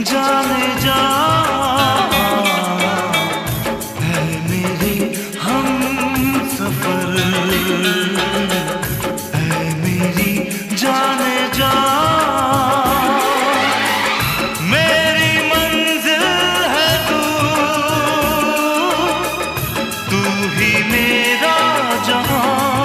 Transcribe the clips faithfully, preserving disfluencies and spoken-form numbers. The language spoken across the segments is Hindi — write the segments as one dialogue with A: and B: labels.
A: जाने जा है मेरे हम सफर, है मेरी जाने जा मेरी मंजिल है तू, तू ही मेरा जहां।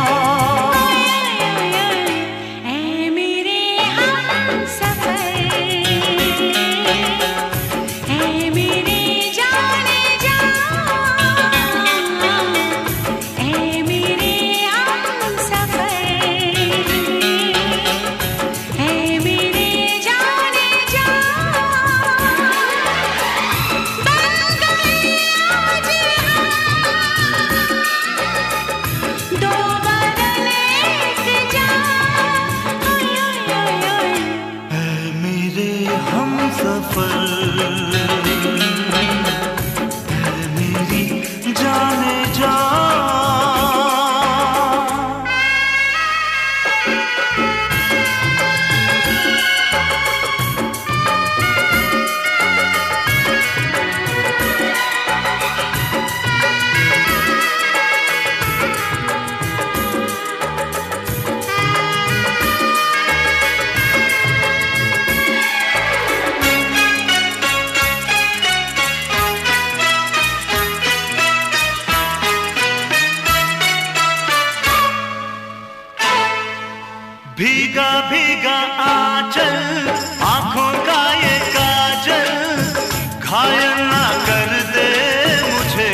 A: भीगा भीगा आंचल आंखों का ये काजल, घायल ना कर दे मुझे।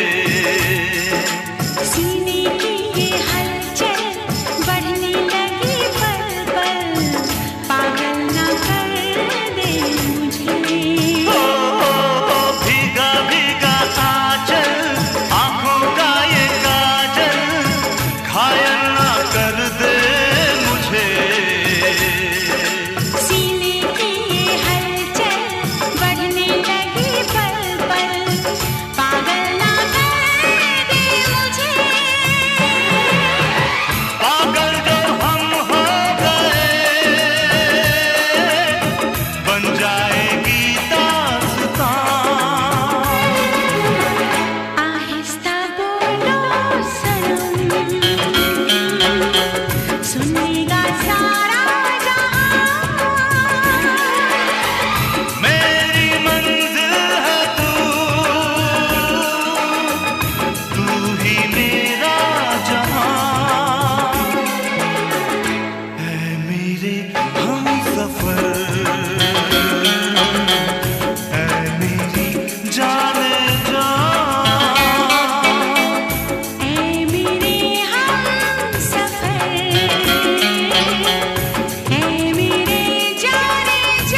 B: सीने की ये हलचल बढ़ने लगी पल पल, पागल ना कर दे मुझे।
A: ओ, ओ, ओ भीगा भीगा आंचल आंखों का ये काजल, घायल ना कर दे
B: सीने की ये हलचल बढ़ने लगी पल पल, पागल ना कर दे मुझे।
A: पागल जो हम हो गए बन जाएगी दास्तां।
B: आहिस्ता बोलो सनम, सुनेगा सारा
A: मेरी मंजिल है तू, तू ही मेरा जहां, है मेरे हम सफर, है मेरी जाने जा।
B: ऐ मेरे हम सफर, ऐ मेरे जाने जा।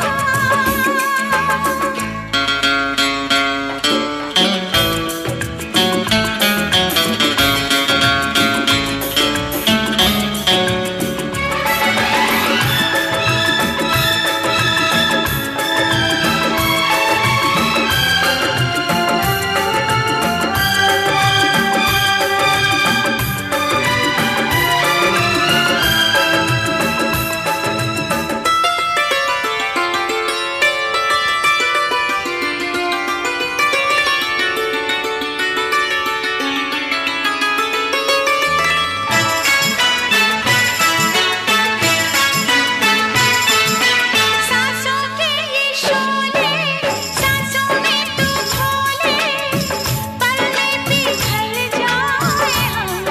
B: सांसों के ये शोले, सांसों में तू खोले, पलने पिघल जाए हम।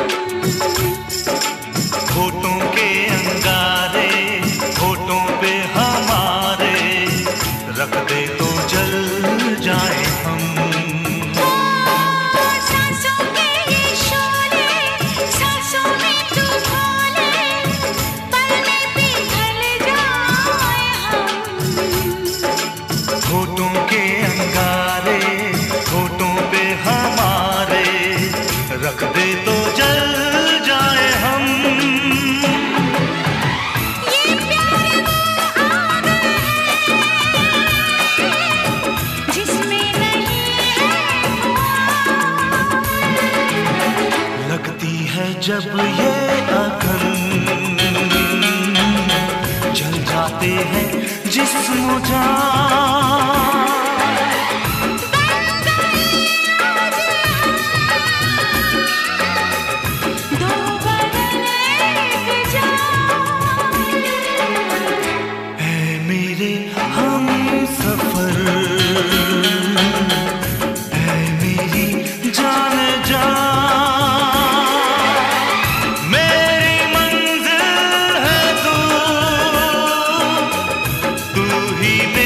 A: होठों के अंगारे होठों पे हमारे, रख दे तो जल जाए हम।
B: सांसों के ये शोले, सांसों में तू खोले, पलने पिघल जाए हम।
A: होठों के अंगारे होठों पे हमारे, रख दे तो जल जाए हम।
B: ये प्यार वो आग है जिसमें नहीं है धुआं।
A: लगती है जब ये अखन, जल जाते हैं जिस्म जान। मेरे हम सफर है मेरी जान जा मेरी मंजिल है तू तू ही